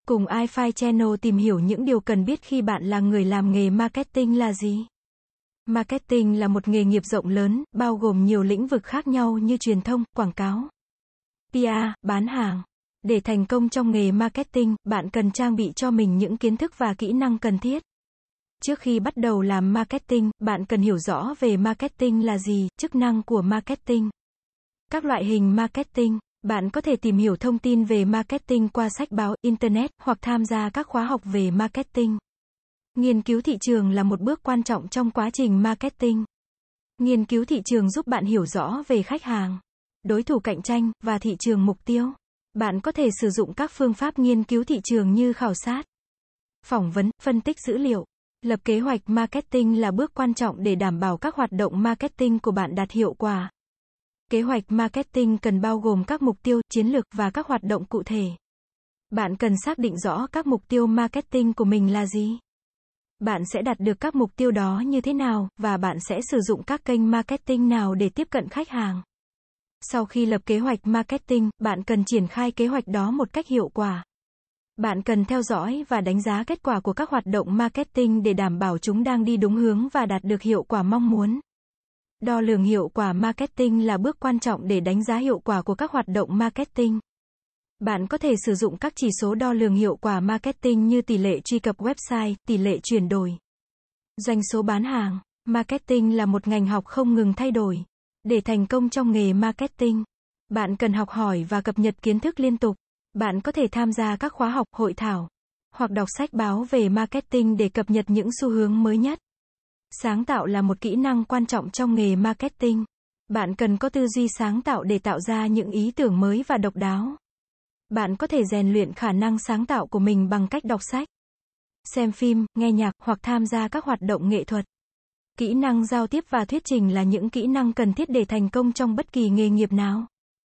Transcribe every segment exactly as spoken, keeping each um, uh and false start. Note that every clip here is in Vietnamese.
Cùng iFi Channel tìm hiểu những điều cần biết khi bạn là người làm nghề marketing là gì. Marketing là một nghề nghiệp rộng lớn, bao gồm nhiều lĩnh vực khác nhau như truyền thông, quảng cáo, pê e, bán hàng. Để thành công trong nghề marketing, bạn cần trang bị cho mình những kiến thức và kỹ năng cần thiết. Trước khi bắt đầu làm marketing, bạn cần hiểu rõ về marketing là gì, chức năng của marketing, các loại hình marketing. Bạn có thể tìm hiểu thông tin về marketing qua sách báo, internet, hoặc tham gia các khóa học về marketing. Nghiên cứu thị trường là một bước quan trọng trong quá trình marketing. Nghiên cứu thị trường giúp bạn hiểu rõ về khách hàng, đối thủ cạnh tranh, và thị trường mục tiêu. Bạn có thể sử dụng các phương pháp nghiên cứu thị trường như khảo sát, phỏng vấn, phân tích dữ liệu. Lập kế hoạch marketing là bước quan trọng để đảm bảo các hoạt động marketing của bạn đạt hiệu quả. Kế hoạch marketing cần bao gồm các mục tiêu, chiến lược và các hoạt động cụ thể. Bạn cần xác định rõ các mục tiêu marketing của mình là gì. Bạn sẽ đạt được các mục tiêu đó như thế nào, và bạn sẽ sử dụng các kênh marketing nào để tiếp cận khách hàng. Sau khi lập kế hoạch marketing, bạn cần triển khai kế hoạch đó một cách hiệu quả. Bạn cần theo dõi và đánh giá kết quả của các hoạt động marketing để đảm bảo chúng đang đi đúng hướng và đạt được hiệu quả mong muốn. Đo lường hiệu quả marketing là bước quan trọng để đánh giá hiệu quả của các hoạt động marketing. Bạn có thể sử dụng các chỉ số đo lường hiệu quả marketing như tỷ lệ truy cập website, tỷ lệ chuyển đổi, doanh số bán hàng. Marketing là một ngành học không ngừng thay đổi. Để thành công trong nghề marketing, bạn cần học hỏi và cập nhật kiến thức liên tục. Bạn có thể tham gia các khóa học, hội thảo, hoặc đọc sách báo về marketing để cập nhật những xu hướng mới nhất. Sáng tạo là một kỹ năng quan trọng trong nghề marketing. Bạn cần có tư duy sáng tạo để tạo ra những ý tưởng mới và độc đáo. Bạn có thể rèn luyện khả năng sáng tạo của mình bằng cách đọc sách, xem phim, nghe nhạc, hoặc tham gia các hoạt động nghệ thuật. Kỹ năng giao tiếp và thuyết trình là những kỹ năng cần thiết để thành công trong bất kỳ nghề nghiệp nào.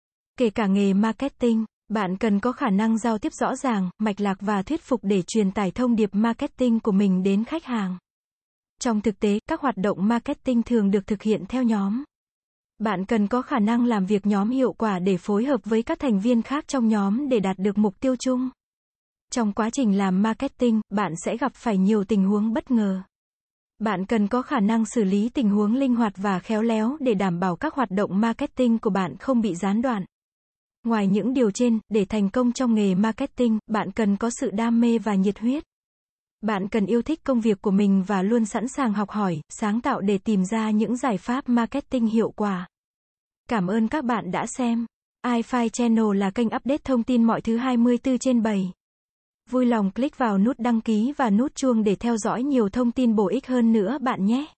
Kể cả nghề marketing, bạn cần có khả năng giao tiếp rõ ràng, mạch lạc và thuyết phục để truyền tải thông điệp marketing của mình đến khách hàng. Trong thực tế, các hoạt động marketing thường được thực hiện theo nhóm. Bạn cần có khả năng làm việc nhóm hiệu quả để phối hợp với các thành viên khác trong nhóm để đạt được mục tiêu chung. Trong quá trình làm marketing, bạn sẽ gặp phải nhiều tình huống bất ngờ. Bạn cần có khả năng xử lý tình huống linh hoạt và khéo léo để đảm bảo các hoạt động marketing của bạn không bị gián đoạn. Ngoài những điều trên, để thành công trong nghề marketing, bạn cần có sự đam mê và nhiệt huyết. Bạn cần yêu thích công việc của mình và luôn sẵn sàng học hỏi, sáng tạo để tìm ra những giải pháp marketing hiệu quả. Cảm ơn các bạn đã xem. iFi Channel là kênh update thông tin mọi thứ hai mươi tư trên bảy. Vui lòng click vào nút đăng ký và nút chuông để theo dõi nhiều thông tin bổ ích hơn nữa bạn nhé.